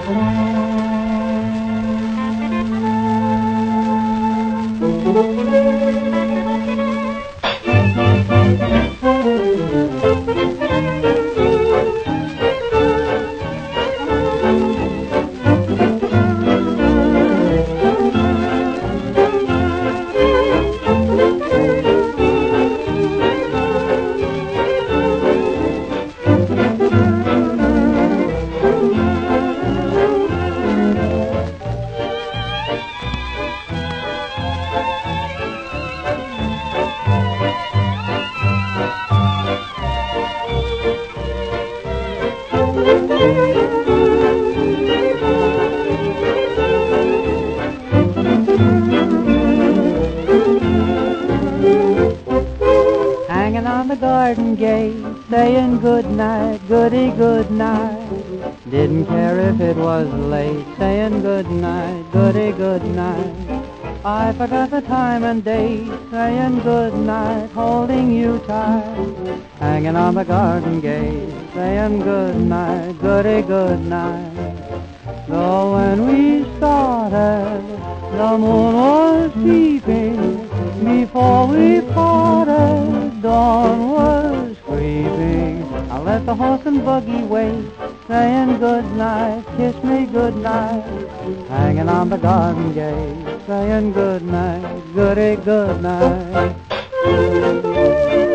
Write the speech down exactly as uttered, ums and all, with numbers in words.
Hanging on the garden gate, saying good night, goody good night. Didn't care if it was late, saying good night, goody good night. I forgot the time and date, saying good night, holding you tight. Hanging on the garden gate, saying good night, goody good night. Though when we started, the moon was peeping. Before we parted, dawn was creeping. I let the horse and buggy wait, saying good night, kiss me good night. Hanging on the garden gate, saying good night, goody good night.